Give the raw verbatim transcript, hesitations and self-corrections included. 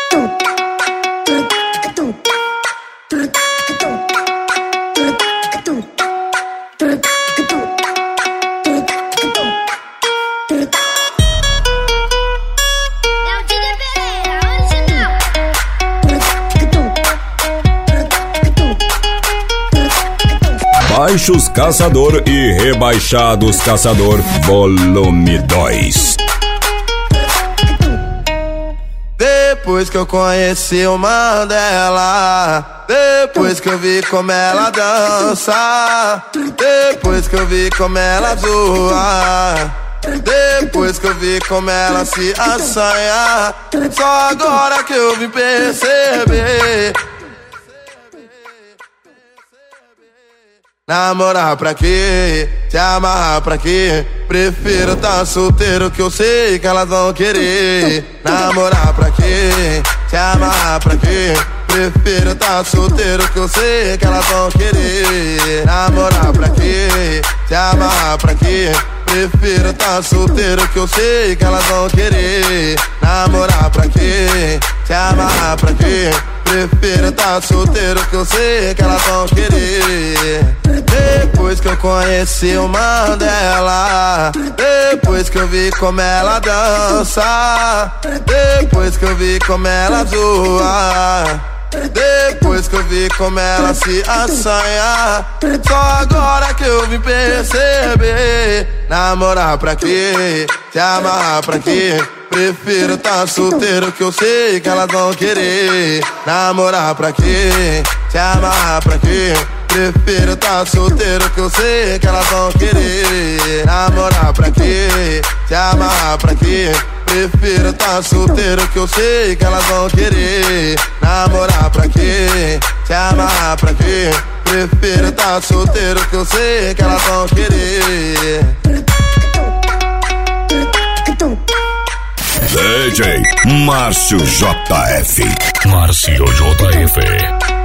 Baixos Caçador e Rebaixados Caçador, volume dois. Depois que eu conheci o Mandela, depois que eu vi como ela dança, depois que eu vi como ela zoa, depois que eu vi como ela se assanha, só agora que eu vim perceber. Namorar pra quê? Se amarrar pra quê? Prefiro tá solteiro que eu sei que elas vão querer. Namorar pra quê? Se amarrar pra quê? Prefiro tá solteiro que eu sei que elas vão querer. Namorar pra quê? Se amarrar pra quê? Prefiro tá solteiro que eu sei que elas vão querer. Namorar pra quê? Se amarrar pra quê? Prefiro tá solteiro que eu sei que elas vão querer. Depois que eu conheci o Mandela, depois que eu vi como ela dança, depois que eu vi como ela zoa, depois que eu vi como ela se assanha, só agora que eu vim perceber. Namorar pra quê? Se amarrar pra quê? Prefiro tá solteiro que eu sei que elas vão querer. Namorar pra quê? Se amarrar pra quê? Prefiro tá solteiro que eu sei que elas vão querer. Namorar pra quê? Se amarrar pra quê? Prefiro tá solteiro que eu sei que elas vão querer. Namorar pra quê? Se amarrar pra quê? Prefiro tá solteiro que eu sei que elas vão querer. D J Márcio J F. Márcio J F.